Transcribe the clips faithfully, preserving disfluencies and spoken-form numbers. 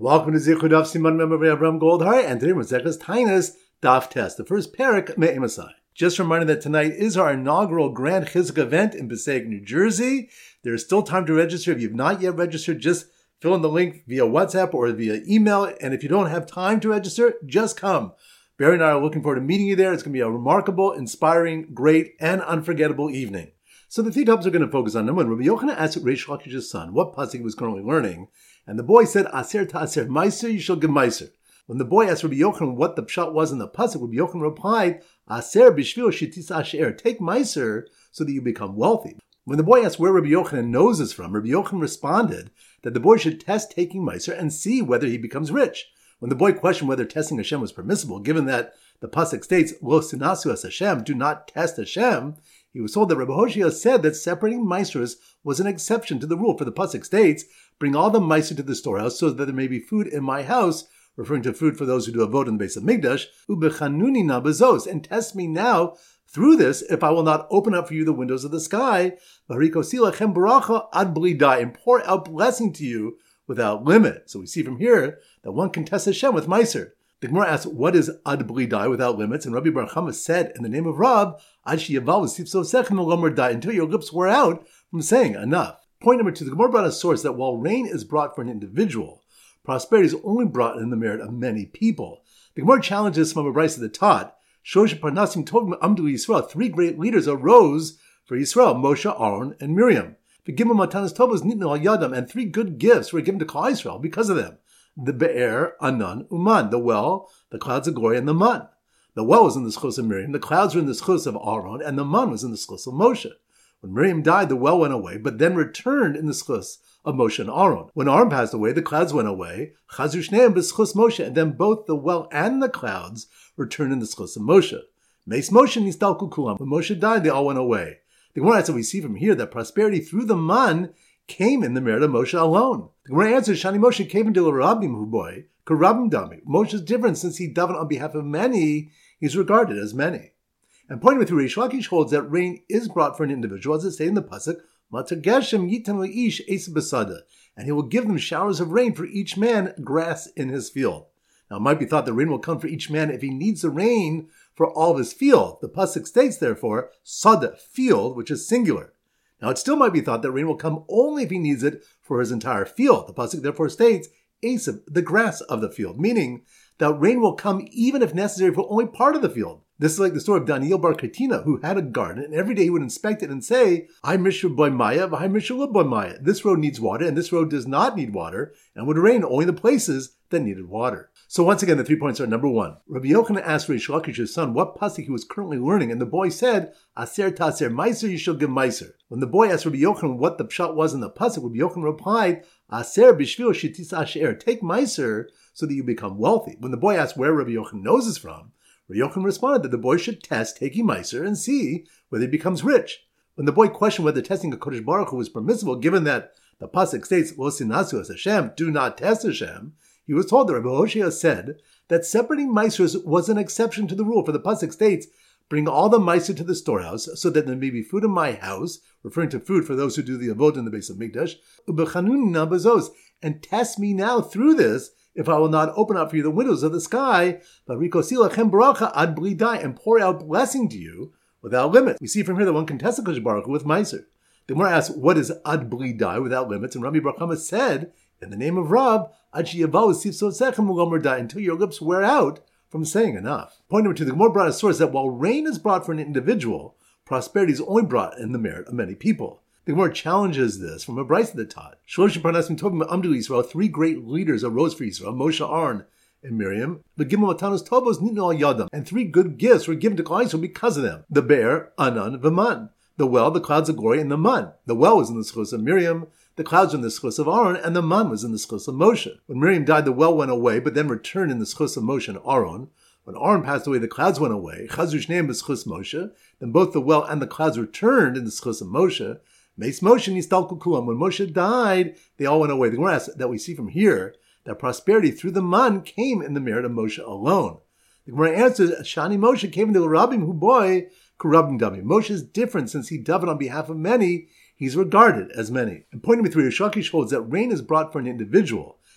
Welcome to Zichud Daf Siman Mem Avraham Goldhar, and today we're Zechus Tainus Daf Test, the first parak Me'emasai. Just a reminder that tonight is our inaugural Grand Chizuk event in Passaic, New Jersey. There is still time to register. If you've not yet registered, just fill in the link via WhatsApp or via email. And if you don't have time to register, just come. Barry and I are looking forward to meeting you there. It's going to be a remarkable, inspiring, great, and unforgettable evening. So the three topics are going to focus on. Number one, Rabbi Yochanan asked Reish Lakish's son what pasuk he was currently learning. And the boy said, Aser ta'aser meiser, you shall give meiser. When the boy asked Rabbi Yochanan what the pshat was in the pasuk, Rabbi Yochanan replied, Aser bishvil shitis asher, take meiser so that you become wealthy. When the boy asked where Rabbi Yochanan knows this from, Rabbi Yochanan responded that the boy should test taking meiser and see whether he becomes rich. When the boy questioned whether testing Hashem was permissible, given that the pasuk states, Lo sinasu as Hashem, do not test Hashem, he was told that Rabbi Hoshea said that separating meisers was an exception to the rule, for the pasuk states, bring all the meiser to the storehouse so that there may be food in my house, referring to food for those who do avod in the base of Mikdash, ubechanuni na bezos, and test me now through this if I will not open up for you the windows of the sky, varikosila baracha ad bli dai, and pour out blessing to you without limit. So we see from here that one can test Hashem with meiser. The Gemara asks, what is ad bli dai, without limits? And Rabbi Bar Chama said, in the name of Rab, ad sheyaval v'sifso sechem lomer dai, until your lips wear out from saying enough. Point number two, the Gemara brought a source that while rain is brought for an individual, prosperity is only brought in the merit of many people. The Gemara challenges from a brayso that taught, Shosh Parnasim Tovim Amdu Yisrael, three great leaders arose for Yisrael, Moshe, Aaron, and Miriam. The Gimel Matanas Tovos Nitnu al Yadam, and three good gifts were given to Klal Yisrael because of them. The Be'er, Anan, Uman, the well, the clouds of glory, and the man. The well was in the schus of Miriam, the clouds were in the schus of Aaron, and the man was in the schus of Moshe. When Miriam died, the well went away, but then returned in the schus of Moshe and Aaron. When Aaron passed away, the clouds went away, Chazu Shneim b'schus Moshe, and then both the well and the clouds returned in the schus of Moshe. Meis Moshe nistalku kulam. When Moshe died, they all went away. The Gemara asks that we see from here that prosperity through the man came in the merit of Moshe alone. The Gemara answers, Shani Moshe came into Rabim Huboy, Karabim Dami. Moshe is different since he davened on behalf of many, he's regarded as many. And pointing with Reish Lakish holds that rain is brought for an individual, as it states in the pasuk, Matageshem yitam leish es besada, and he will give them showers of rain for each man, grass in his field. Now it might be thought that rain will come for each man if he needs the rain for all of his field. The pasuk states, therefore, sada, field, which is singular. Now it still might be thought that rain will come only if he needs it for his entire field. The pasuk therefore states, Esav, the grass of the field, meaning that rain will come even if necessary for only part of the field. This is like the story of Daniel Bar Katina, who had a garden, and every day he would inspect it and say, I mishu boy maya, I mishu boy maya. This road needs water, and this road does not need water, and would rain only in the places that needed water. So once again, the three points are: number one, Rabbi Yochanan asked Reish Lakish's son what pasuk he was currently learning, and the boy said, Aser ta'aser meiser, you shall give meiser. When the boy asked Rabbi Yochanan what the pshat was in the pasuk, Rabbi Yochanan replied, Aser bishvil shitis asher, take meiser so that you become wealthy. When the boy asked where Rabbi Yochanan knows this from, Rabbi Yochanan responded that the boy should test taking meiser and see whether he becomes rich. When the boy questioned whether testing a Kodesh Baruch Hu was permissible, given that the pasuk states, Lo sinasu as Hashem, do not test Hashem, he was told that Rabbi Hoshea said that separating meisers was an exception to the rule, for the pasuk states, bring all the meiser to the storehouse, so that there may be food in my house, referring to food for those who do the avod in the base of Mikdash, ubechanuni na bezos, and test me now through this, if I will not open up for you the windows of the sky, varikosila baracha ad bli dai, and pour out blessing to you without limits. We see from here that one can test the Kodesh Baruch Hu with meiser. The Gemara asks, what is ad bli dai, without limits? And Rabbi Bar Chama said, in the name of Rab, ad sheyaval v'sifso sechem lomer dai, until your lips wear out from saying enough. Point number two, the Gemara brought a source that while rain is brought for an individual, prosperity is only brought in the merit of many people. The Gemara challenges this from a brayso that taught, Shlosh Parnasim Tovim Amdu Yisrael, three great leaders arose for Yisrael, Moshe, Aaron, and Miriam. The Gimel Matanos Tovos Nitnu al Yadam, and three good gifts were given to Klal Yisrael because of them. The Be'er, Anan, V'man. The well, the clouds of glory, and the man. The well was in the schus of Miriam, the clouds were in the schus of Aaron, and the man was in the schus of Moshe. When Miriam died, the well went away, but then returned in the schus of Moshe and Aaron. When Aaron passed away, the clouds went away. Chazu Shneim b'schus Moshe. Then both the well and the clouds returned in the schus of Moshe. Meis Moshe nistalku kulam. When Moshe died, they all went away. The Gemara that we see from here that prosperity through the man came in the merit of Moshe alone. The Gemara answers, Shani Moshe came into Rabim Huboy, Karabim Dami. Moshe is different since he davened on behalf of many. He's regarded as many. And pointing me through, Reish Lakish holds that rain is brought for an individual,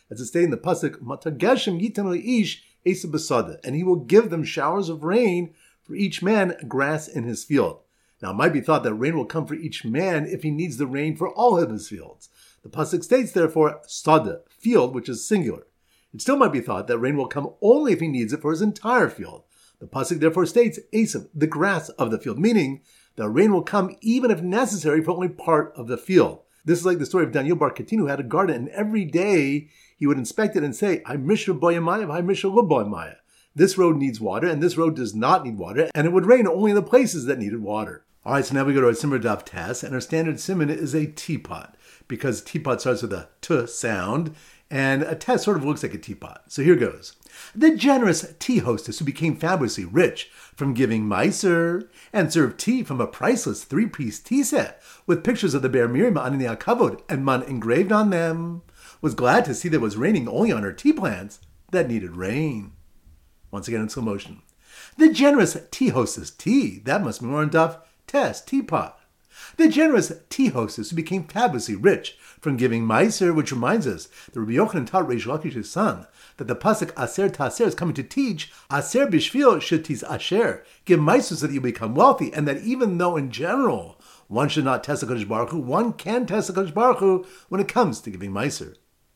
as it stated in the pasuk, Matageshem yitan ish esav b'sada, and he will give them showers of rain for each man grass in his field. Now, it might be thought that rain will come for each man if he needs the rain for all of his fields. The pasuk states, therefore, sada, field, which is singular. It still might be thought that rain will come only if he needs it for his entire field. The pasuk therefore states, esav, the grass of the field, meaning that rain will come even if necessary for only part of the field. This is like the story of Daniel Bar Ketin, who had a garden, and every day he would inspect it and say, I mishra boyamaya, I mishra lo boyamaya. This road needs water, and this road does not need water, and it would rain only in the places that needed water. All right, so now we go to our Simmer Daf Tes, and our standard simon is a teapot, because teapot starts with a t sound, and a Tes sort of looks like a teapot. So here goes. The generous tea hostess who became fabulously rich from giving meiser and served tea from a priceless three-piece tea set with pictures of the Be'er Miriam Anania Kavod and Man engraved on them, was glad to see that it was raining only on her tea plants that needed rain. Once again in slow motion. The generous tea hostess tea, that must be more on Daf Tes, teapot. The generous tea hostess who became fabulously rich from giving meiser, which reminds us that Rabbi Yochanan taught Reish Lakish's son that the pasuk Aser Taser is coming to teach Aser Bishvil Shetis Asher, give meiser so that you become wealthy, and that even though in general one should not test HaKadosh Baruch Hu, one can test HaKadosh Baruch Hu when it comes to giving meiser.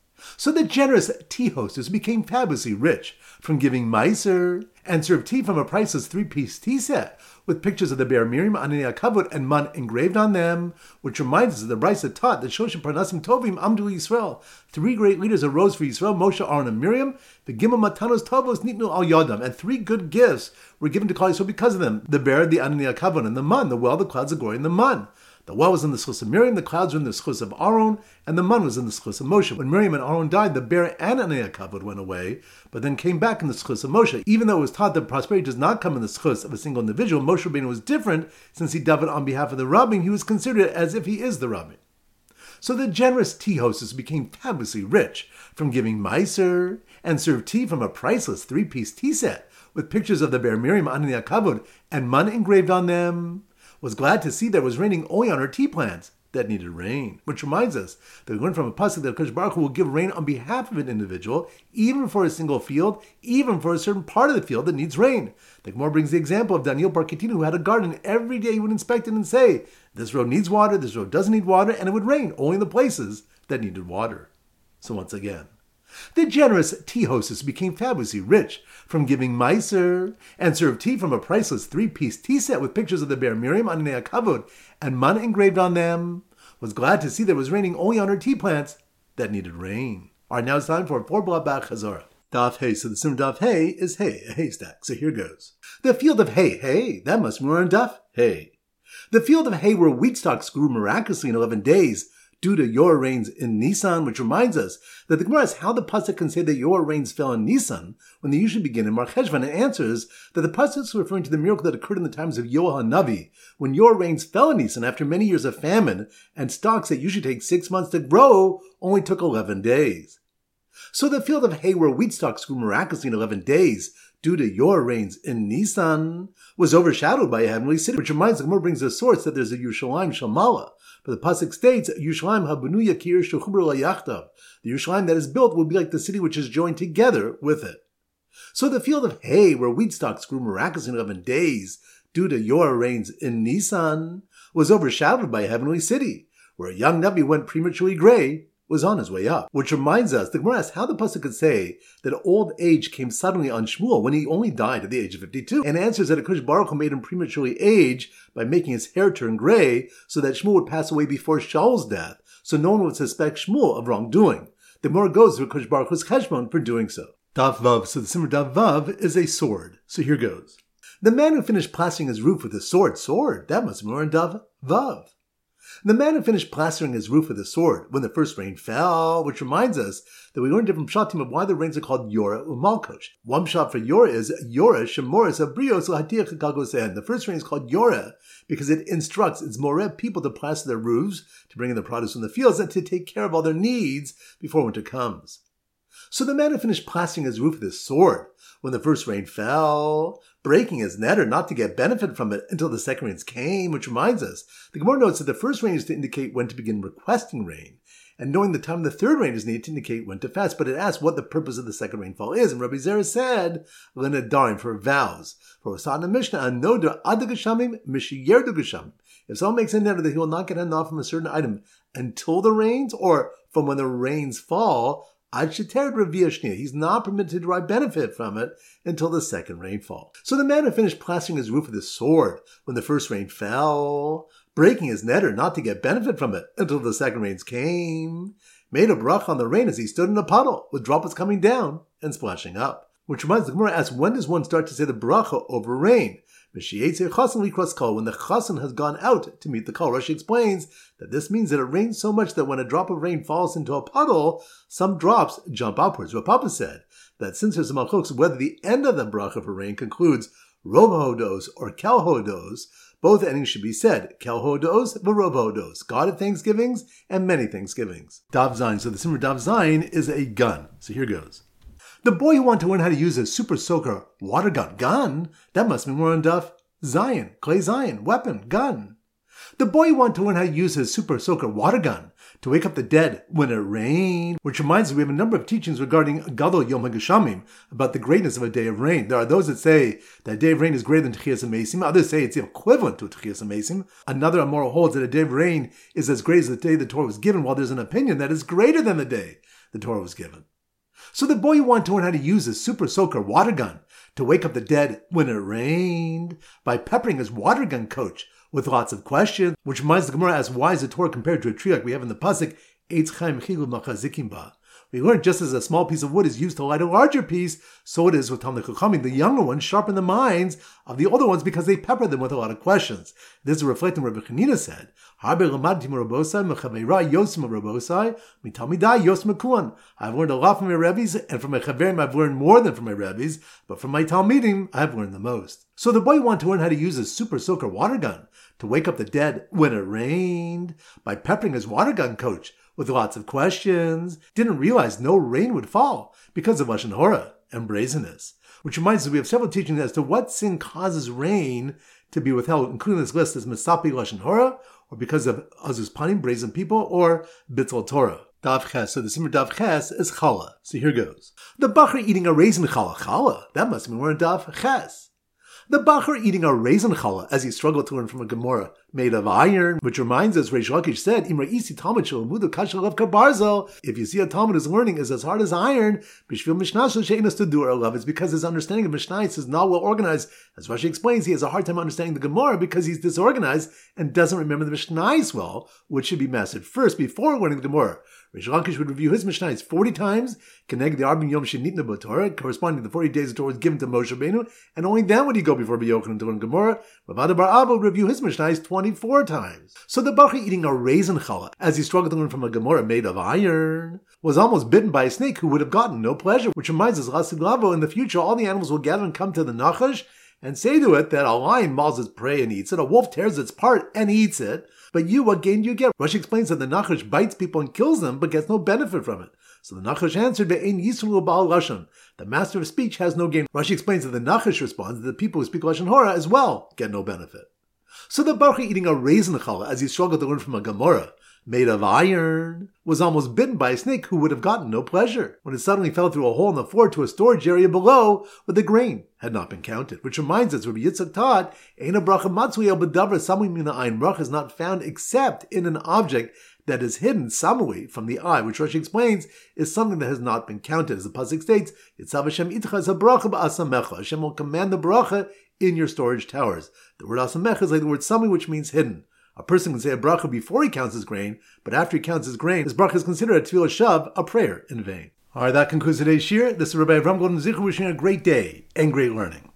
So the generous tea hostess became fabulously rich from giving meiser and served tea from a priceless three-piece tea set with pictures of the Be'er Miriam Anania Kavod and Man engraved on them, which reminds us of the Brisa taught that Shosha Parnasim Tovim Amdu Yisrael. Three great leaders arose for Yisrael, Moshe, Aaron, and Miriam. The Gimel Matanos Tovos Nitnu Al Yodam, and three good gifts were given to Klal Yisrael because of them: the Be'er, the Anania Kavod, and the Man, the well, the clouds of glory, and the Man. The well was in the schus of Miriam, the clouds were in the schus of Aaron, and the man was in the schus of Moshe. When Miriam and Aaron died, the Be'er and Anania Kavod went away, but then came back in the schus of Moshe. Even though it was taught that prosperity does not come in the schus of a single individual, Moshe Rabbeinu was different. Since he davened on behalf of the Rabbim, he was considered as if he is the Rabbim. So the generous tea hostess became fabulously rich from giving meiser and served tea from a priceless three-piece tea set with pictures of the Be'er Miriam Anania Kavod and Man engraved on them, was glad to see that it was raining only on her tea plants that needed rain. Which reminds us that we learn from a pasuk that HaKadosh Baruch Hu will give rain on behalf of an individual, even for a single field, even for a certain part of the field that needs rain. The Gemara brings the example of Daniel Bar Ketin, who had a garden. Every day he would inspect it and say, this road needs water, this road doesn't need water, and it would rain only in the places that needed water. So once again, the generous tea hostess became fabulously rich from giving meiser and served tea from a priceless three-piece tea set with pictures of the Be'er Miriam Anania Kavod and Man engraved on them, was glad to see that it was raining only on her tea plants that needed rain. All right, now it's time for a four-block back Chazorah. Daf Hey. So the sim Daf Hey is hay, a haystack. So here goes. The field of hay, hay, that must be more on Daf Hey. The field of hay where wheat stalks grew miraculously in eleven days, due to your rains in Nisan, which reminds us that the Gemara asks how the pasuk can say that your rains fell in Nisan when they usually begin in Mar Cheshvan, and answers that the pasuk is referring to the miracle that occurred in the times of Yoel HaNavi, when your rains fell in Nisan after many years of famine, and stalks that usually take six months to grow only took eleven days. So the field of hay where wheat stalks grew miraculously in eleven days, due to your rains in Nisan, was overshadowed by a heavenly city, which reminds the Gemara brings the source that there's a Yerushalayim Shalmala. But the pasuk states, Yerushalayim habunuya ki'ir shechuber la'yachtav. The Yerushalayim that is built will be like the city which is joined together with it. So the field of hay, where wheat stalks grew miraculously in eleven days, due to your rains in Nisan, was overshadowed by a heavenly city, where a young Navi went prematurely gray, was on his way up. Which reminds us, the Gemara asks how the pasuk could say that old age came suddenly on Shmuel when he only died at the age of fifty-two, and answers that HaKadosh Baruch Hu made him prematurely age by making his hair turn gray so that Shmuel would pass away before Shaul's death, so no one would suspect Shmuel of wrongdoing. The Gemara goes to HaKadosh Baruch Hu's cheshbon for doing so. Daf Vav. So the Simmer Daf Vav is a sword. So here goes. The man who finished plastering his roof with a sword, sword, that must be more in Daf Vav. The man who finished plastering his roof with a sword when the first rain fell, which reminds us that we learn different pshatim of why the rains are called Yorah Umalkosh. One pshat for Yorah is Yorah Shemoris Abrios Lahatiach Kagosen. The first rain is called Yorah because it instructs its Moreh people to plaster their roofs, to bring in the produce from the fields, and to take care of all their needs before winter comes. So the man who finished plastering his roof with his sword when the first rain fell, breaking his netter not to get benefit from it until the second rains came, which reminds us, the Gemara notes that the first rain is to indicate when to begin requesting rain, and knowing the time of the third rain is needed to indicate when to fast. But it asks what the purpose of the second rainfall is. And Rabbi Zera said, L'nedarim, for vows. For Osana Mishnah, Anoder Adagashamim, Mishiyer Dugashamim. If someone makes a neder that he will not get enough from a certain item until the rains, or from when the rains fall, he's not permitted to derive benefit from it until the second rainfall. So the man who finished plastering his roof with his sword when the first rain fell, breaking his neder not to get benefit from it until the second rains came, made a bracha on the rain as he stood in a puddle with droplets coming down and splashing up. Which reminds the Gemara asks, when does one start to say the bracha over rain? When the chassan has gone out to meet the kol. Rashi explains that this means that it rains so much that when a drop of rain falls into a puddle, some drops jump upwards. Rav Papa said that since there's a malchus whether the end of the bracha for rain concludes rov hodos or kel hodos, both endings should be said, kel hodos v'rov hodos, God of thanksgivings and many thanksgivings. Dav Zayin. So the Simmer Dav Zayin is a gun. So here goes. The boy who wanted to learn how to use a super soaker water gun. Gun? That must be more on Daf Zion. Clay Zion. Weapon. Gun. The boy who wanted to learn how to use his super soaker water gun to wake up the dead when it rained. Which reminds us we have a number of teachings regarding Gadol Yom HaGeshamim, about the greatness of a day of rain. There are those that say that a day of rain is greater than Techiyas HaMeisim. Others say it's equivalent to Techiyas HaMeisim. Another Amoral holds that a day of rain is as great as the day the Torah was given, while there's an opinion that is greater than the day the Torah was given. So the boy wanted to learn how to use his super soaker water gun to wake up the dead when it rained by peppering his water gun coach with lots of questions, which reminds the Gemara asks, why is the Torah compared to a tree like we have in the pasuk, Eitz Chaim Chilu Machazikim Ba? We learned just as a small piece of wood is used to light a larger piece, so it is with Talmid Chachamim. The younger ones sharpen the minds of the older ones because they pepper them with a lot of questions. This is reflecting what Rabbi Chanina said. I've learned a lot from my Rebbe's, and from my Chaverim I've learned more than from my Rebbe's, but from my Talmidim I've learned the most. So the boy wanted to learn how to use a super soaker water gun to wake up the dead when it rained by peppering his water gun coach with lots of questions. Didn't realize no rain would fall because of Lashon Hora and brazenness. Which reminds us we have several teachings as to what sin causes rain to be withheld, including this list as Mesapi Lashon Hora, or because of Azus Panim, brazen people, or Bittul Torah. Dav Ches. So the Simmer Dav Ches is Challah. So here goes. The Bachar eating a raisin challah. Challah. That must mean we're in Dav Ches. The Bachar eating a raisin challah as he struggled to learn from a Gemara made of iron, which reminds us, Reish Lakish said, Imra isi Talmud shalamudu kashalav kabarzel. If you see a Talmud whose learning is as hard as iron, bishvil mishnah she'enas to do or love, it's because his understanding of Mishnah is not well organized. As Rashi explains, he has a hard time understanding the Gemara because he's disorganized and doesn't remember the Mishnah well, which should be mastered first before learning the Gemara. Reish Lakish would review his Mishnah forty times, connect the Arbin Yom Shenitna B'Torah, corresponding to the forty days the Torah was given to Moshe Rabbeinu, and only then would he go before B'Yochanan to learn Gemara. Rav Ada bar Abba would review his Mishnah twenty-four times. So the Bachar eating a raisin challah, as he struggled to learn from a Gemara made of iron, was almost bitten by a snake who would have gotten no pleasure, which reminds us, Lasid Lavo, in the future all the animals will gather and come to the Nachash and say to it that a lion mauls its prey and eats it, a wolf tears its part and eats it, but you, what gain do you get? Rashi explains that the Nachash bites people and kills them, but gets no benefit from it. So the Nachash answered, Ve'ein Yisrael Ba'al Lashon. The master of speech has no gain. Rashi explains that the Nachash responds that the people who speak Lashon Hora as well get no benefit. So the Bachar eating a raisin challah as he struggled to learn from a Gemara made of iron was almost bitten by a snake who would have gotten no pleasure when it suddenly fell through a hole in the floor to a storage area below where the grain had not been counted. Which reminds us, Rabbi Yitzchak taught, Ein bracha matzui el b'davar samui min ha'ayin. Bracha is not found except in an object that is hidden samui from the eye, which Rashi explains is something that has not been counted. As the pasuk states, Yitzav Hashem itcha es bracha ba'asamecha. Hashem will command the bracha in your storage towers. The word asamecha is like the word samui, which means hidden. A person can say a bracha before he counts his grain, but after he counts his grain, his bracha is considered a tefillah shav, a prayer in vain. All right, that concludes today's shir. This is Rabbi Avram Golden Zichu wishing you a great day and great learning.